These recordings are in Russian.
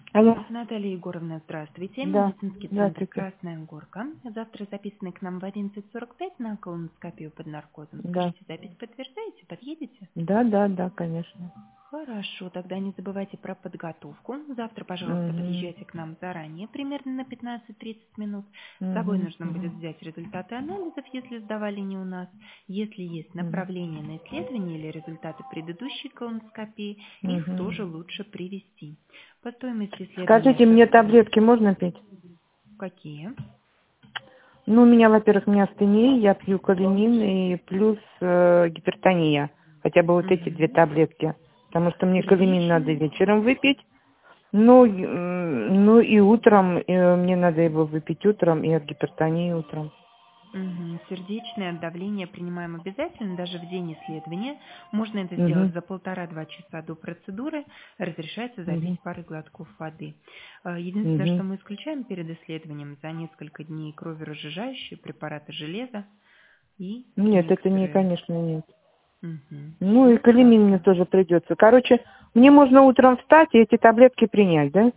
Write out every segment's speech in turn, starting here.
Алло. Наталья Егоровна, здравствуйте. Да. Медицинский центр Здравствуйте. «Красная Горка». Завтра записаны к нам в 11:45 на колоноскопию под наркозом. Да. Скажите, запись подтверждаете? Подъедете? Да, конечно. Хорошо, тогда не забывайте про подготовку. Завтра, пожалуйста, Угу. подъезжайте к нам заранее, примерно на 15-30 минут. С собой Угу. нужно будет Угу. взять результаты анализов, если сдавали не у нас. Если есть направление на исследование или результаты предыдущей колоноскопии, их Угу. тоже лучше привести. По стоимости исследования Скажите, шаг... мне таблетки можно пить? Какие? Ну, у меня, во-первых, у меня астения, я пью калимин и плюс гипертония. Хотя бы вот эти две Мгм. таблетки. Потому что мне калимин надо Сердечные. вечером выпить. Ну, ну и утром, мне надо его выпить утром и от гипертонии утром. Мгм. Сердечное давление принимаем обязательно, даже в день исследования. Можно это сделать Угу. за 1,5–2 часа до процедуры. Разрешается Угу. запить парой глотков воды. Единственное, Угу. что мы исключаем перед исследованием, за несколько дней кроверазжижающие препараты железа и Нет, это не, некоторые... конечно, нет. Мгм. Ну и Ну, калимин мне хорошо. тоже придется. Короче, мне можно утром встать и эти таблетки принять, да?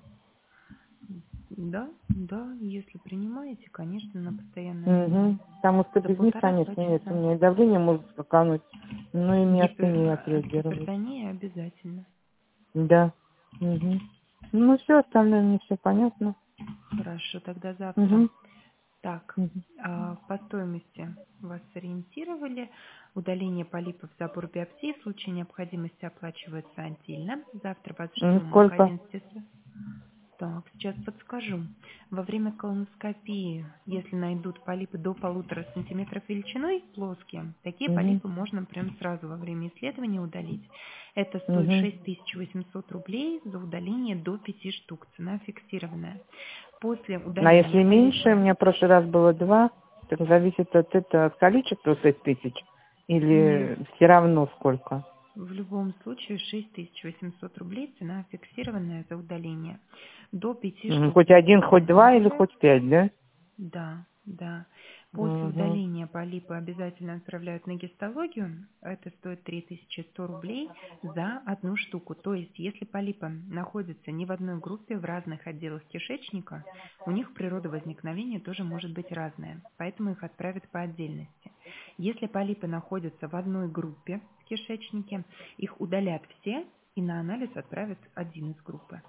Да, да, если принимаете, конечно, на постоянной основе. Угу. Потому что За без них, 1,5–2 конечно, нет. У часа. меня и давление может скакануть, ну и миостения От отреагировать. гипертонии обязательно. Да. Угу. Ну все, остальное мне все понятно. Хорошо, тогда завтра. Угу. Так, Угу. по стоимости вас сориентировали. Удаление полипов, забор биопсии в случае необходимости оплачивается отдельно. Завтра вас ждем к Сколько? 11. Так, сейчас подскажу. Во время колоноскопии, если найдут полипы до 1,5 сантиметров величиной, плоские, такие Угу. полипы можно прям сразу во время исследования удалить. Это стоит Угу. 6800 рублей за удаление до 5 штук, цена фиксированная. После А удаления если меньше, полипа у меня в прошлый раз было 2, так зависит от этого от количества 6000 нет, или все равно сколько? в любом случае 6800 рублей, цена фиксированная за удаление. До 5 Мгм. штук, Хоть один, если хоть два или найдете. хоть 5, да? Да, да. После Угу. удаления полипа обязательно отправляют на гистологию. Это стоит 3100 рублей за одну штуку. То есть, если полипы находятся не в одной группе, в разных отделах кишечника, у них природа возникновения тоже может быть разная. Поэтому их отправят по отдельности. Если полипы находятся в одной группе в кишечнике, их удалят все и на анализ отправят один из группы.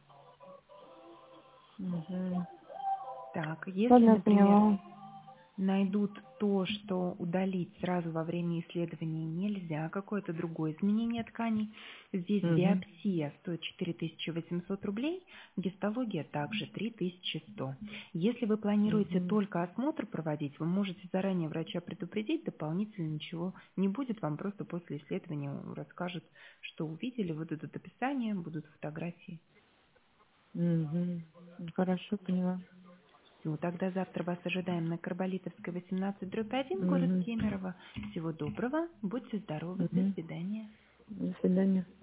Угу. Так, если, Ладно, например, поняла. найдут то, что удалить сразу во время исследования нельзя, какое-то другое изменение тканей. Здесь Угу. биопсия стоит 4800 рублей, гистология также 3100. Если вы планируете Угу. только осмотр проводить, вы можете заранее врача предупредить, дополнительно ничего не будет, вам просто после исследования расскажут, что увидели, выдадут описание, будут фотографии. Угу. Хорошо, поняла. Все, тогда завтра вас ожидаем на Карболитовской 18/1, город Угу. Кемерово. Всего доброго, будьте здоровы, до Угу. свидания. До свидания.